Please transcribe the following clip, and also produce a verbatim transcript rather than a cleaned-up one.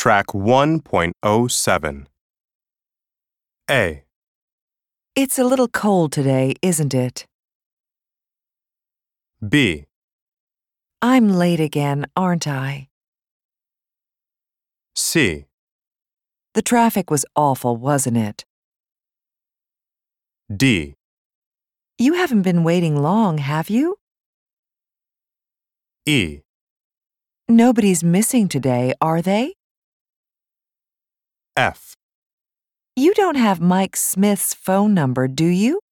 Track one point oh seven. A, It's a little cold today, isn't it? B, I'm late again, aren't I? C, The traffic was awful, wasn't it? D, You haven't been waiting long, have you? E, Nobody's missing today, are they? F. You don't have Mike Smith's phone number, do you?